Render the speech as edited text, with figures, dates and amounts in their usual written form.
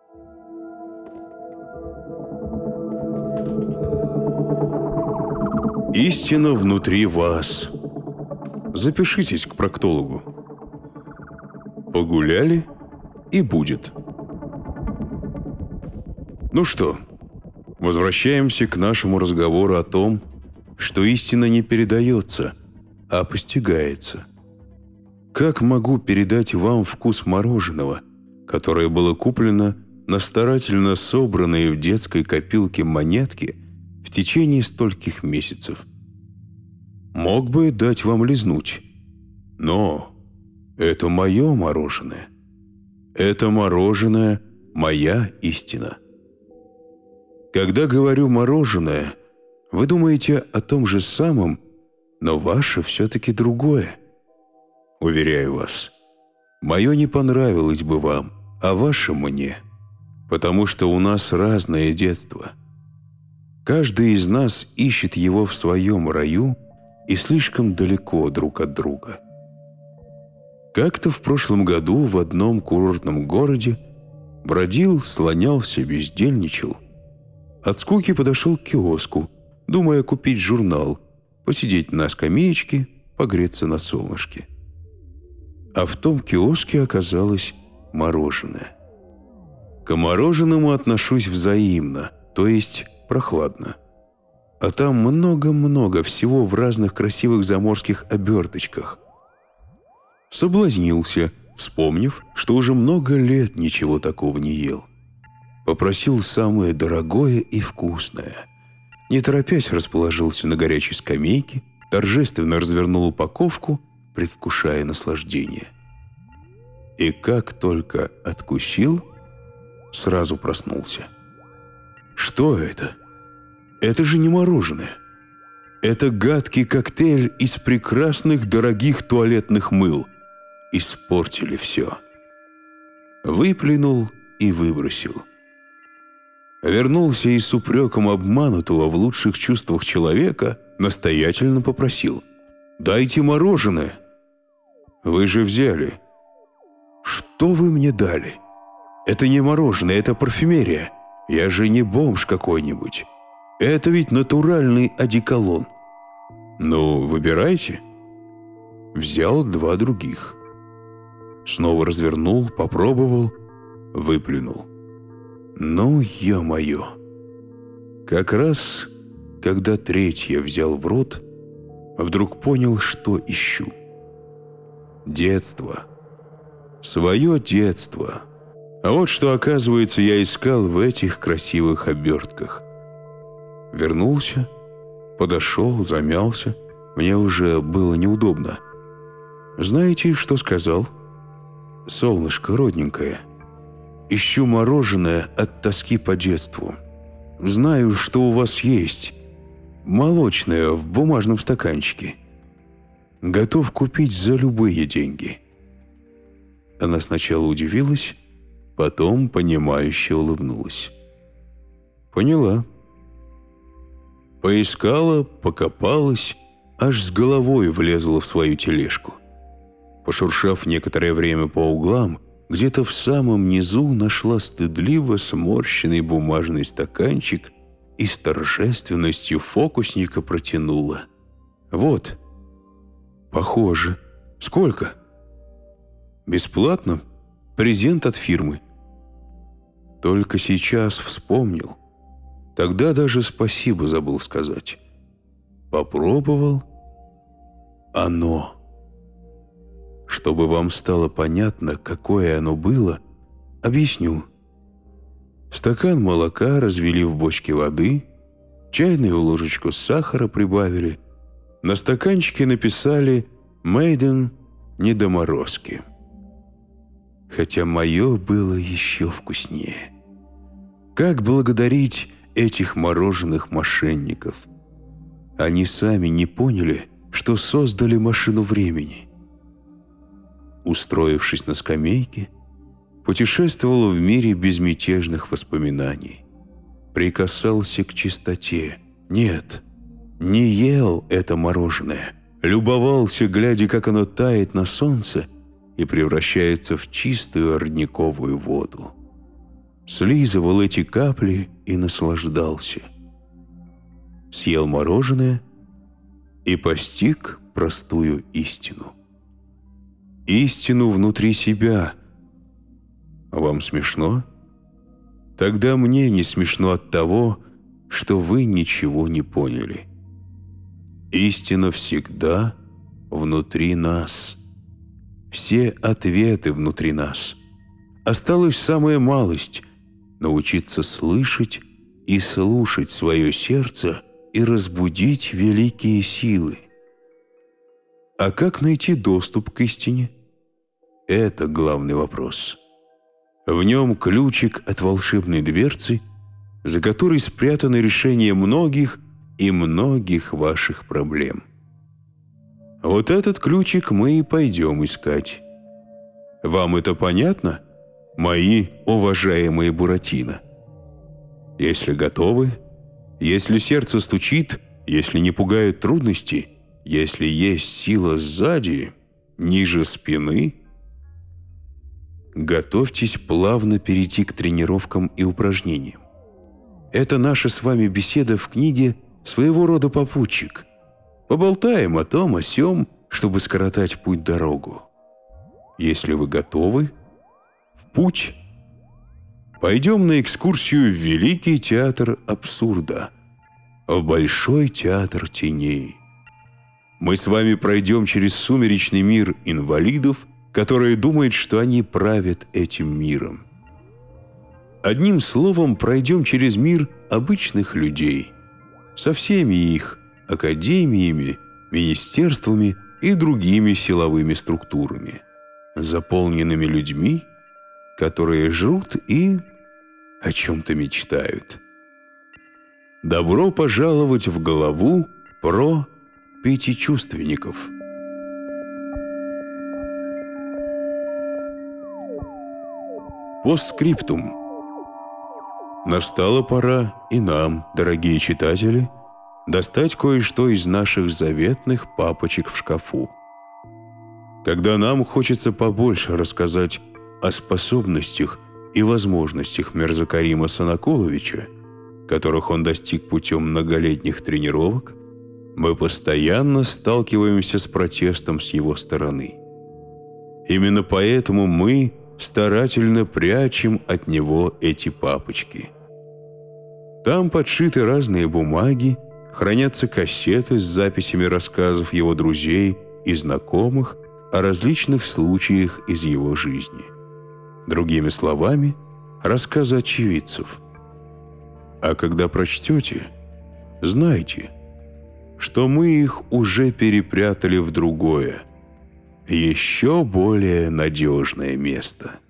Истина внутри вас. Запишитесь к проктологу. Погуляли, и будет. Ну что, возвращаемся к нашему разговору о том, что истина не передается, а постигается. Как могу передать вам вкус мороженого, которое было куплено на старательно собранные в детской копилке монетки в течение стольких месяцев? Мог бы дать вам лизнуть, но это мое мороженое. Это мороженое – моя истина. Когда говорю «мороженое», вы думаете о том же самом, но ваше все-таки другое. Уверяю вас, мое не понравилось бы вам, а ваше мне, потому что у нас разное детство. Каждый из нас ищет его в своем раю и слишком далеко друг от друга. Как-то в прошлом году в одном курортном городе бродил, слонялся, бездельничал. От скуки подошел к киоску, думая купить журнал, посидеть на скамеечке, погреться на солнышке. А в том киоске оказалось мороженое. К мороженому отношусь взаимно, то есть прохладно. А там много-много всего в разных красивых заморских оберточках. Соблазнился, вспомнив, что уже много лет ничего такого не ел. Попросил самое дорогое и вкусное. Не торопясь расположился на горячей скамейке, торжественно развернул упаковку, предвкушая наслаждение. И как только откусил, сразу проснулся. Что это? Это же не мороженое. Это гадкий коктейль из прекрасных дорогих туалетных мыл. Испортили все. Выплюнул и выбросил. Вернулся и с упреком обманутого в лучших чувствах человека настоятельно попросил: «Дайте мороженое». «Вы же взяли». «Что вы мне дали? Это не мороженое, это парфюмерия. Я же не бомж какой-нибудь. Это ведь натуральный одеколон». «Ну, выбирайте». Взял 2 других. Снова развернул, попробовал, выплюнул. Ну, ё-моё. Как раз, когда 3 взял в рот, вдруг понял, что ищу. Детство. Своё детство. А вот что, оказывается, я искал в этих красивых обертках. Вернулся, подошел, замялся. Мне уже было неудобно. Знаете, что сказал? «Солнышко родненькое, ищу мороженое от тоски по детству. Знаю, что у вас есть. Молочное в бумажном стаканчике. Готов купить за любые деньги». Она сначала удивилась, потом понимающе улыбнулась. Поняла. Поискала, покопалась, аж с головой влезла в свою тележку. Пошуршав некоторое время по углам, где-то в самом низу нашла стыдливо сморщенный бумажный стаканчик и с торжественностью фокусника протянула. «Вот». «Похоже. Сколько?» «Бесплатно. Презент от фирмы». Только сейчас вспомнил. Тогда даже спасибо забыл сказать. Попробовал. Оно. Чтобы вам стало понятно, какое оно было, объясню. Стакан молока развели в бочке воды, чайную ложечку сахара прибавили, на стаканчике написали «Made недоморозки». Хотя мое было еще вкуснее. Как благодарить этих мороженых мошенников? Они сами не поняли, что создали машину времени. Устроившись на скамейке, путешествовал в мире безмятежных воспоминаний. Прикасался к чистоте. Нет, не ел это мороженое. Любовался, глядя, как оно тает на солнце и превращается в чистую родниковую воду. слизывал эти капли и наслаждался. Съел мороженое и постиг простую истину. Истину внутри себя. Вам смешно? Тогда мне не смешно от того, что вы ничего не поняли. Истина всегда внутри нас. Все ответы внутри нас. Осталась самая малость — научиться слышать и слушать свое сердце и разбудить великие силы. А как найти доступ к истине? Это главный вопрос. В нем ключик от волшебной дверцы, за которой спрятано решение многих и многих ваших проблем. Вот этот ключик мы и пойдем искать. Вам это понятно, мои уважаемые Буратино? Если готовы, если сердце стучит, если не пугают трудности, если есть сила сзади, ниже спины, готовьтесь плавно перейти к тренировкам и упражнениям. Это наша с вами беседа в книге своего рода попутчик. Поболтаем о том, о сём, чтобы скоротать путь-дорогу. Если вы готовы, в путь. Пойдем на экскурсию в Великий театр абсурда, в Большой театр теней. Мы с вами пройдем через сумеречный мир инвалидов, которые думают, что они правят этим миром. Одним словом, пройдем через мир обычных людей, со всеми их академиями, министерствами и другими силовыми структурами, заполненными людьми, которые жрут и о чем-то мечтают. Добро пожаловать в главу про пятичувственников. Постскриптум. Настала пора и нам, дорогие читатели, достать кое-что из наших заветных папочек в шкафу. Когда нам хочется побольше рассказать о способностях и возможностях Мирзакарима Санакуловича, которых он достиг путем многолетних тренировок, мы постоянно сталкиваемся с протестом с его стороны. Именно поэтому мы старательно прячем от него эти папочки. Там подшиты разные бумаги, хранятся кассеты с записями рассказов его друзей и знакомых о различных случаях из его жизни. Другими словами, рассказы очевидцев. А когда прочтете, знайте, что мы их уже перепрятали в другое, еще более надежное место.